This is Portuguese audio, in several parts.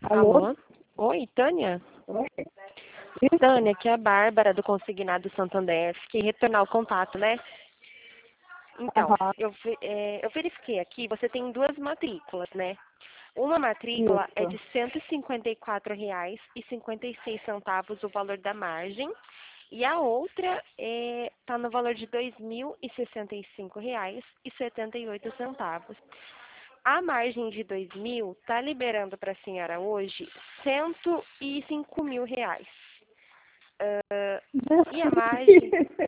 Alô? Alô? Oi, Tânia? Oi? Isso? Tânia, aqui é a Bárbara do Consignado Santander. Fiquei retornar o contato, né? Então, Aham, eu verifiquei aqui, você tem duas matrículas, né? Uma matrícula é de isso. R$ 154,56 o valor da margem, e a outra está no valor de R$ 2.065,78. A margem de 2.000 está liberando para a senhora hoje R$ 105.000. E a margem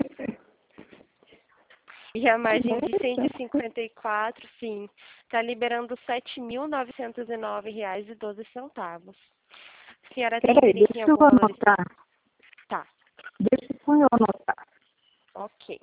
E a margem de 154, sim, está liberando R$ 7.909,12. A senhora tem Peraí, interesse em deixa eu algum valor? anotar. Tá, Deixa eu anotar. ok.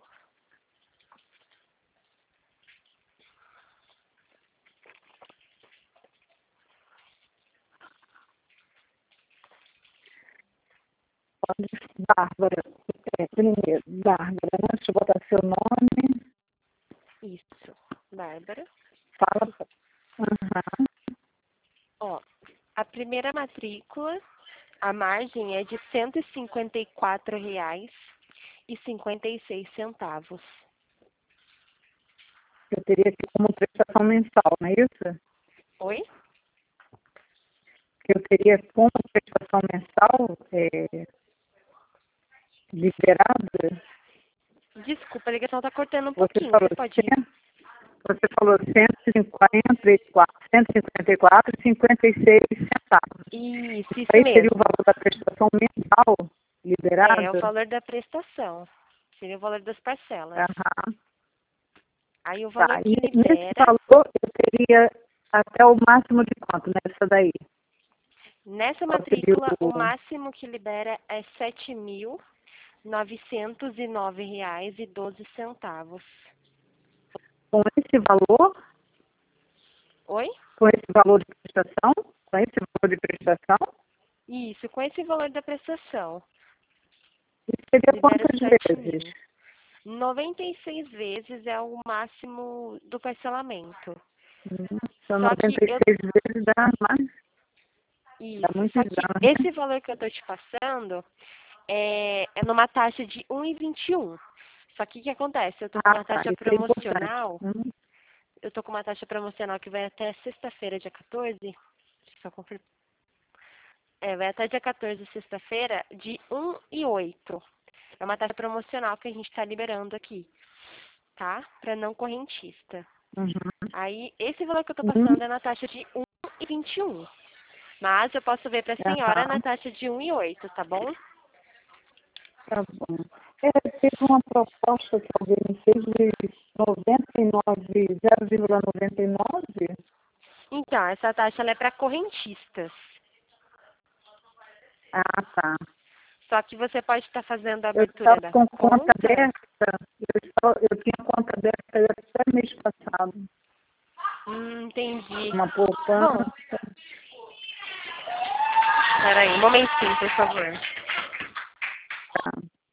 Bárbara. Primeiro, Bárbara, né? Deixa eu botar seu nome. Isso, Bárbara. Fala. Aham. Ó, a primeira matrícula, a margem é de R$ 154,56. Eu teria aqui como prestação mensal, não é isso? Oi? Que eu teria como prestação mensal liberada. Desculpa, a ligação está cortando um Você pouquinho. falou Você pode... 146,56 centavos. Isso Aí seria o mesmo. valor da prestação mensal É o liberada? valor da prestação. Seria o valor das parcelas. Aham. Aí o Tá. valor E que nesse libera, valor eu teria até o máximo de quanto nessa daí? nessa Qual seria matrícula, o o... máximo que libera é R$ 7.909,12. Com esse valor? Oi? Com esse valor de prestação? Com esse valor de prestação? Isso, com esse valor da prestação, Isso seria libera quantas 7.000. vezes? 96 vezes é o máximo do parcelamento. São Só que eu 96 vezes dá mais. Dá Isso, muitos só que anos, né? esse valor que eu estou te passando é numa taxa de 1,21. Só que o que acontece? Eu estou com Ah, uma tá. taxa Isso é importante. promocional. Eu tô com uma taxa promocional que vai até sexta-feira, dia 14. Deixa eu só confirmar. Vai até dia 14, sexta-feira, de 1,08. É uma taxa promocional que a gente está liberando aqui, tá? Para não correntista. Uhum. Aí, esse valor que eu tô Uhum. passando é na taxa de 1,21. Mas eu posso ver para a senhora na Aham. taxa de 1,08, tá bom? Tá bom. Teve uma proposta que alguém me fez de 99, 0,99. Então, essa taxa ela é para correntistas. Ah, tá. Só que você pode estar fazendo a Eu estava abertura da com conta conta. aberta. Eu tinha conta aberta até mês passado. Entendi. Uma poupança. Bom, peraí, um momentinho, por favor. Tá.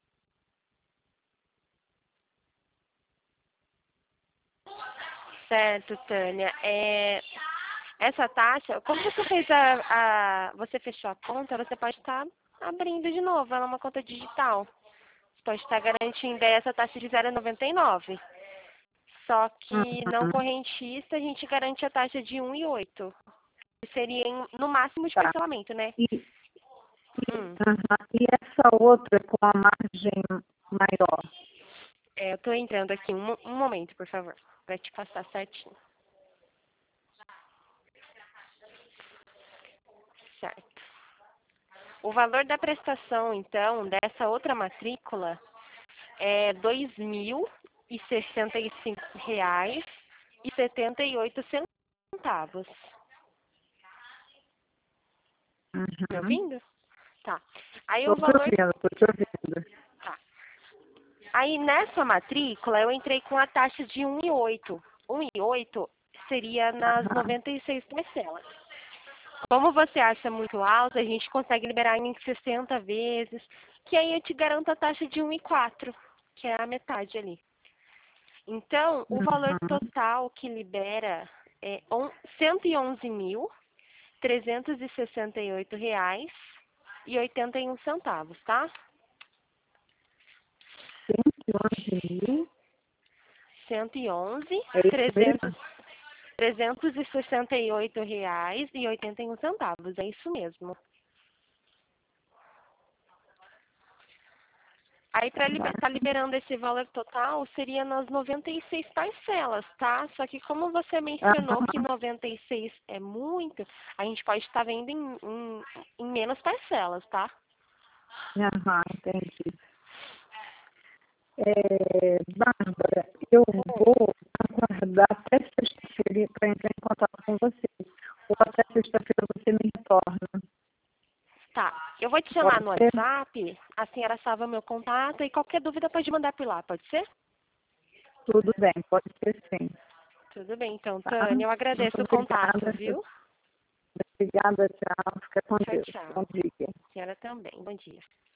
Certo, Tânia. Essa taxa, como você fez você fechou a conta, você pode estar abrindo de novo. Ela é uma conta digital. Você pode estar garantindo aí essa taxa de 0,99. Só que não Uhum. correntista, a gente garante a taxa de 1,08. Que seria no máximo de Tá. parcelamento, né? E, Hum, e essa outra com a margem maior? eu tô entrando aqui. Um momento, por favor, para te passar certinho. Certo. O valor da prestação, então, dessa outra matrícula é R$ 2.065,78. Me Uhum. ouvindo? Tá. Aí Estou o te valor. ouvindo, estou te ouvindo. Tá. Aí nessa matrícula eu entrei com a taxa de 1,08. 1,08 seria nas Aham. 96 parcelas. Como você acha muito alto, a gente consegue liberar em 60 vezes, que aí eu te garanto a taxa de 1,04, que é a metade ali. Então, o valor Uhum. total que libera é R$ R$368,81, tá? 111.000. 111, É isso mesmo? R$368,81, é isso mesmo. Aí, tá liberando esse valor total, seria nas 96 parcelas, tá? Só que como você mencionou que 96 é muito, a gente pode estar vendo em menos parcelas, tá? Aham, entendi. Bárbara, eu vou aguardar até sexta-feira para entrar em contato com você. Ou até sexta-feira você me retorna. Tá, eu vou te chamar no WhatsApp, a senhora salva meu contato e qualquer dúvida pode mandar por lá, pode ser? Tudo bem, pode ser sim. Tudo bem, então, Tá? Tânia, eu agradeço o contato, viu? Obrigada, tchau. Fica com Tchau, Deus. Bom tchau. dia. A senhora também, bom dia.